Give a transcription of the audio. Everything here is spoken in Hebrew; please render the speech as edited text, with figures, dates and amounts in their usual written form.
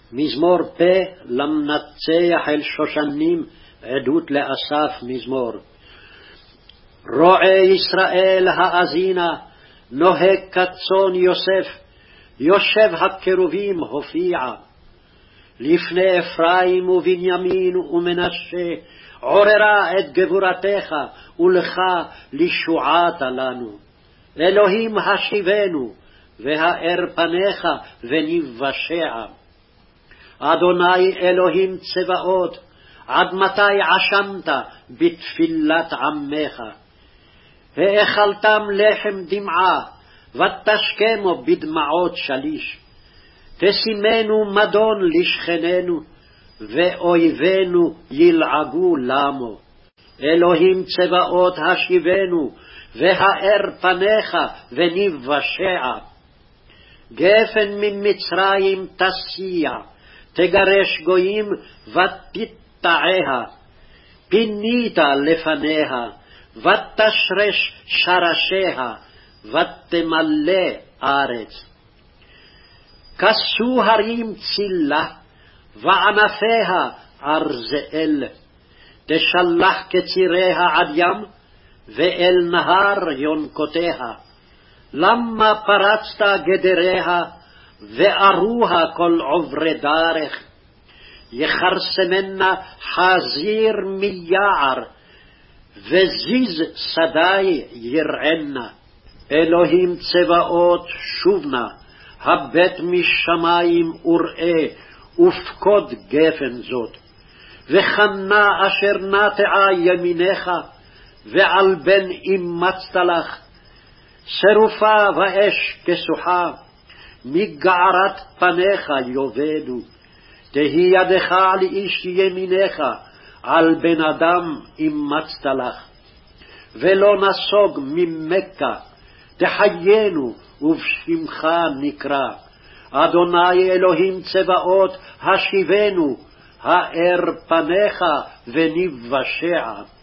מזמור פה למנצח אל שושנים, עדות לאסף מזמור. רועה ישראל האזינה, נוהג כצאן יוסף, יושב הקרובים הופיע. לפני אפרים ובנימין ומנשה, עוררה את גבורתך, ולך לישועתה לנו. אלוהים השיבנו, והאר פניך ונבשע. אדוני אלוהים צבאות, עד מתי עשנת בתפילת עמך? האכלתם לחם דמעה, ותשכמו בדמעות שליש. תשימנו מדון לשכננו, ואויבינו ילעגו למו. אלוהים צבאות השיבנו, והאר פניך ונבשע. גפן ממצרים תסיע, תגרש גויים ותטעה. פינית לפניה, ותשרש שרשיה, ותמלא ארץ. כסו הרים צילה, וענפיה ארזאל. תשלח קציריה עד ים, ואל נהר יונקותיה. למה פרצת גדריה, וארוה כל עוברי דרך? יחרסמנה חזיר מיער, וזיז שדי ירענה. אלוהים צבאות שובנה, הבט משמים וראה, ופקוד גפן זאת. וחנה אשר נטעה ימינך, ועל בן אימצת לך. שרופה ואש כסוחה, מגערת פניך יאבדו. תהי ידך על איש ימינך, על בן אדם אימצת לך. ולא נסוג ממכה, תחיינו ובשמך נקרא. אדוני אלוהים צבאות השיבנו, האר פניך ונבשע.